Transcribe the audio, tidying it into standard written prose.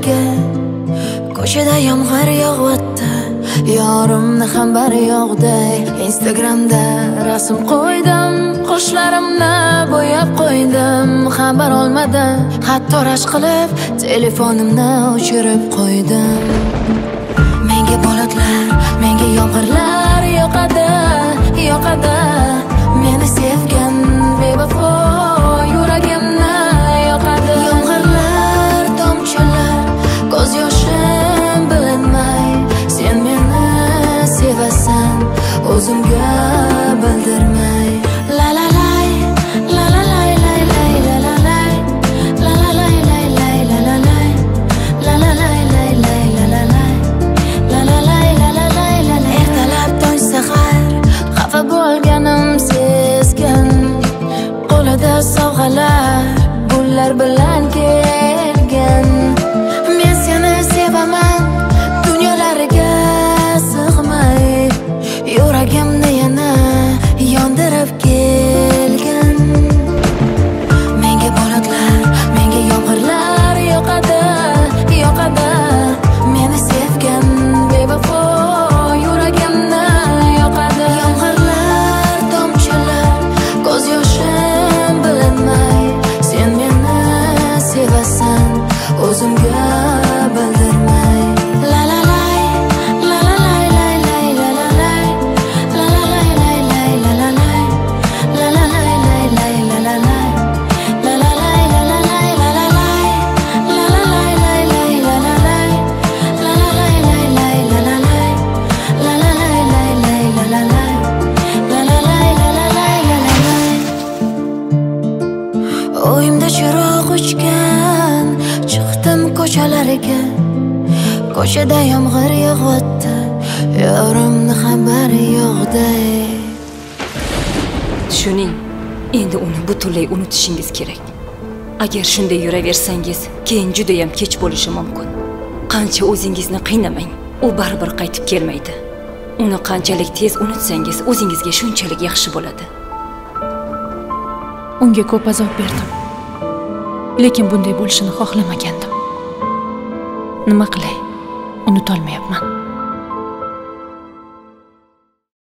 ko'chalarga. Ko'chada yomg'ir yog'yapti, yorimni ham bari yo'qday. Instagramda rasm qo'ydim, qoshlarimni bo'yab qo'ydim. Xabar olmadim, hatto rashk qilib telefonimni o'chirib qo'ydim. Menga bulutlar, menga yomg'irlar yoqadi, yoqadi. Meni sevgan bevafo yuragimni yoqadi. Yomg'irlar, tomchilar, ko'z yoshim bilinmay. Sen meni sevasan, o'zimga bildirmay. La la lay, la la lay lay lay la la lay, la la lay lay lay la la lay, la la lay lay lay la la lay, la la lay la la lay la la. Ertalab tong sahar xafa bo'lganim sezgan, qo'lida sovg'alar gullar bilan kelgan. Men seni sevaman, dunyolarga sig'may, yuragimni yana yondirib kelgan. Menga bulutlar, menga yomg'irlar yoqadi, yoqadi. Meni sevgan bevafo yuragimni yoqadi. Yomg'irlar, tomchilar, ko'z yoshim bilinmay. Sen meni sevasan, o'zimga bildirmay. La la lay, la la lay lay lay la la lay, la la lay lay lay la la lay, la la lay lay lay la la lay, la la lay la la lay la la lay, la la lay lay lay la la lay, la la lay lay lay la la lay, la la lay lay lay la la lay, la la lay la la lay la la lay. O'yimda chiroq o'chgan, chiqdim ko'chalarga. Ko'chada yomg'ir yog'yapti, yorimni xabari yo'qday. Tushuning, endi uni butunlay unutishingiz kerak. Agar shunday yuraversangiz, keyin juda ham kech bo'lishi mumkin. Qancha o'zingizni qiynamang, u baribir qaytib kelmaydi. Uni qanchalik tez unutsangiz, o'zingizga shunchalik yaxshi bo'ladi. Unga ko'p azob berdim. Lekin bunday bo'lishini xohlamagandim. Nima qilay? Unutolmayapman.